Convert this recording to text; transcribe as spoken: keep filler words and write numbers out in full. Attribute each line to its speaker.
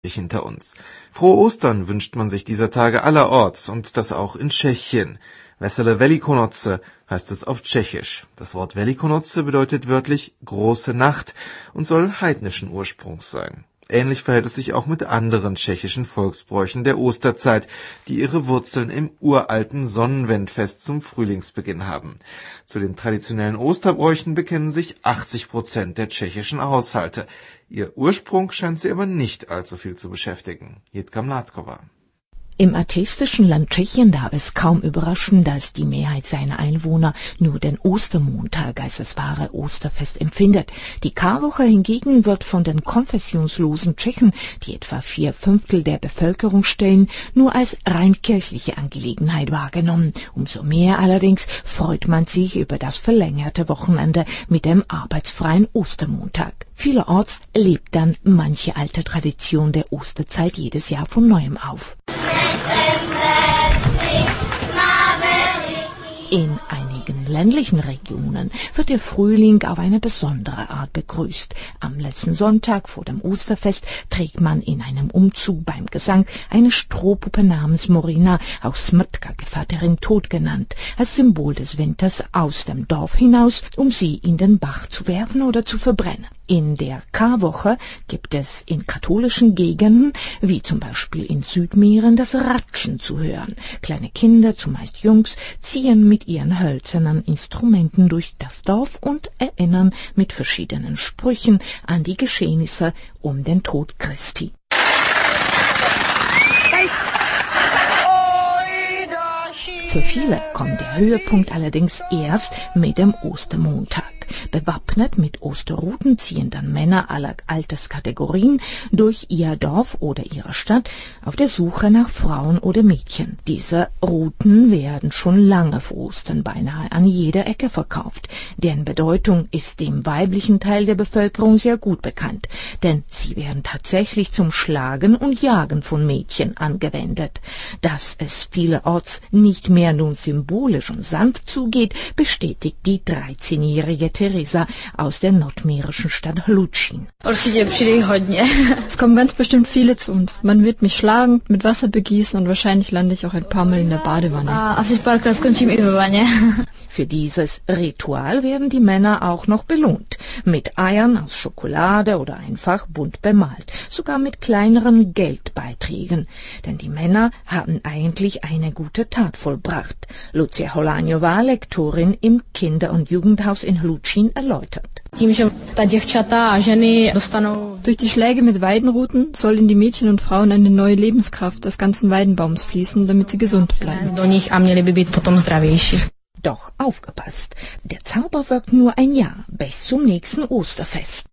Speaker 1: hinter uns. Frohe Ostern wünscht man sich dieser Tage allerorts und das auch in Tschechien. Vesele Velikonoce heißt es auf Tschechisch. Das Wort Velikonoce bedeutet wörtlich große Nacht und soll heidnischen Ursprungs sein. Ähnlich verhält es sich auch mit anderen tschechischen Volksbräuchen der Osterzeit, die ihre Wurzeln im uralten Sonnenwendfest zum Frühlingsbeginn haben. Zu den traditionellen Osterbräuchen bekennen sich achtzig Prozent der tschechischen Haushalte. Ihr Ursprung scheint sie aber nicht allzu viel zu beschäftigen. Jitka Mládková.
Speaker 2: Im atheistischen Land Tschechien darf es kaum überraschen, dass die Mehrheit seiner Einwohner nur den Ostermontag als das wahre Osterfest empfindet. Die Karwoche hingegen wird von den konfessionslosen Tschechen, die etwa vier Fünftel der Bevölkerung stellen, nur als rein kirchliche Angelegenheit wahrgenommen. Umso mehr allerdings freut man sich über das verlängerte Wochenende mit dem arbeitsfreien Ostermontag. Vielerorts lebt dann manche alte Tradition der Osterzeit jedes Jahr von neuem auf. In einigen ländlichen Regionen wird der Frühling auf eine besondere Art begrüßt. Am letzten Sonntag vor dem Osterfest trägt man in einem Umzug beim Gesang eine Strohpuppe namens Morina, auch Smrtka, Gevatterin Tod genannt, als Symbol des Winters aus dem Dorf hinaus, um sie in den Bach zu werfen oder zu verbrennen. In der Karwoche gibt es in katholischen Gegenden, wie zum Beispiel in Südmähren, das Ratschen zu hören. Kleine Kinder, zumeist Jungs, ziehen mit ihren hölzernen Instrumenten durch das Dorf und erinnern mit verschiedenen Sprüchen an die Geschehnisse um den Tod Christi. Für viele kommt der Höhepunkt allerdings erst mit dem Ostermontag. Bewappnet mit Osterruten ziehen dann Männer aller Alterskategorien durch ihr Dorf oder ihre Stadt auf der Suche nach Frauen oder Mädchen. Diese Routen werden schon lange vor Ostern beinahe an jeder Ecke verkauft. Deren Bedeutung ist dem weiblichen Teil der Bevölkerung sehr gut bekannt, denn sie werden tatsächlich zum Schlagen und Jagen von Mädchen angewendet. Dass es vielerorts nicht mehr nun symbolisch und sanft zugeht, bestätigt die dreizehnjährige Teresa aus der nordmährischen Stadt Hlučín.
Speaker 3: Es kommen ganz bestimmt viele zu uns. Man wird mich schlagen, mit Wasser begießen und wahrscheinlich lande ich auch ein paar Mal in der Badewanne.
Speaker 2: Für dieses Ritual werden die Männer auch noch belohnt. Mit Eiern aus Schokolade oder einfach bunt bemalt. Sogar mit kleineren Geldbeiträgen. Denn die Männer haben eigentlich eine gute Tat vollbracht. Lucia Holáňová, Lektorin im Kinder- und Jugendhaus in Hlučín, erläutert.
Speaker 3: Durch die Schläge mit Weidenruten soll in die Mädchen und Frauen eine neue Lebenskraft des ganzen Weidenbaums fließen, damit sie gesund bleiben.
Speaker 2: Doch aufgepasst, der Zauber wirkt nur ein Jahr, bis zum nächsten Osterfest.